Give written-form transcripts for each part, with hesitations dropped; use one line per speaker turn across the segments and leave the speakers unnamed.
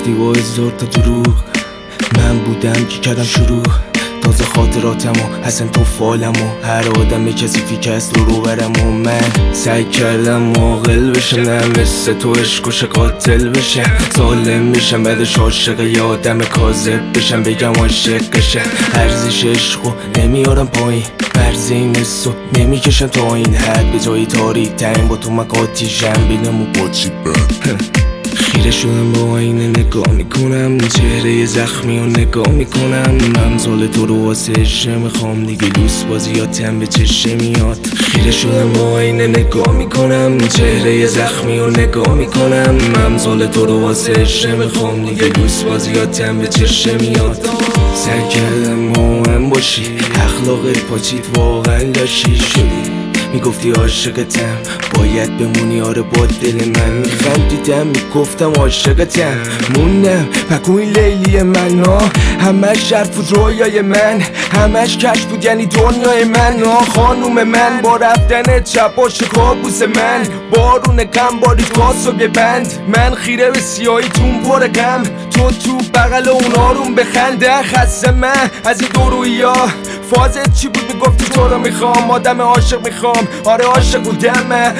گفتی با هزار تا دروغ من بودم که کردم شروع تازه خاطراتمو اصلا تو فالمو هر آدم کسی که از رو برم و من سعی کردم عاقل بشم نه مثل تو عشقش قاتل بشم ظالم بشم بعدش عاشق یه آدم کاذب بشم بگم عاشقشه ارزش عشقو نمیارم پایین مرز این حسو نمیکشم تا این حد به جای تاریک ترین با تو من قاطیشم بینم و باچی خیره شدم با آینه نگاه میکنم چهره زخمی و نگاه میکنم امثال تو رو واسه عشق میخوام دیگه لوس بازیاتم به چشم میاد خیره شدم با آینه نگاه میکنم چهره زخمی و نگاه میکنم امثال تو رو واسه عشق میخوام دیگه لوس بازیاتم به چشم میاد سعی کردم من باشی اخلاقت پاچید واقعا لاشی شدی میگفتی عاشقتم باید بمونی آره با دل من میخندیدم میگفتم عاشقتم موندم پکوی لیلی من همش حرف بود رویای من همش کشف بود یعنی دنیای من خانوم من با رفتن چپاش کابوس من بارون غم بارید کاسو ببند من خیره به سیاهی تون پر غم تو بغل اون آروم بخنده خسته من از این دورویا فازت چی بود میگفتی تو رو میخوام آدم عاشق میخوام آره عاشق بودم من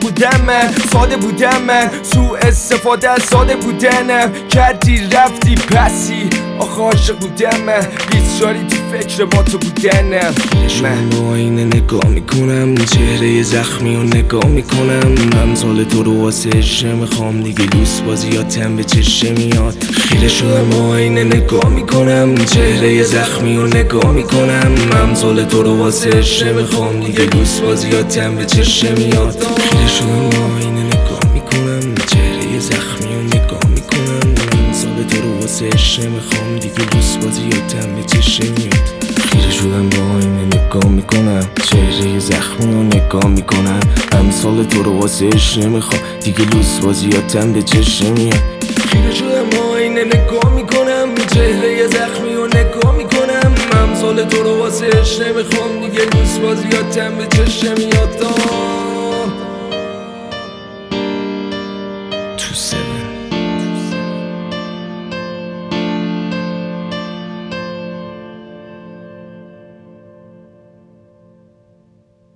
ساده بودم من سوء استفاده از ساده بودنم کردی رفتی پسی آخه عاشق بودم من بیچاری تو فکر با تو بودنم من با آینه نگاه میکنم چهره زخمی و نگاه میکنم امثال تو رو واسه عشق میخوام دیگه لوس بازیاتم به چشم میاد خیره شدم با آینه نگاه میکنم چهره زخمی و نگاه میکنم امثال تو رو واسه عشق میخوام دیگه لوس بازیاتم به چشم میاد خیره شدم با آینه نگاه میکنم چهره زخمی و نگاه میکنم امثال تو رو واسه عشق میخوام دیگه لوس بازیاتم به چشم میاد خیره شدم با آینه نگاه میکنم چهره زخمی و نگاه میکنم امثال تو رو واسه عشق میخوام دیگه لوس بازیاتم به چشم میاد خیره شدم با آینه نگاه میکنم چهره زخمی و نگاه میکنم امثال تو رو واسه عشق نمیخوام دیگه لوس بازیاتم به چشم میاد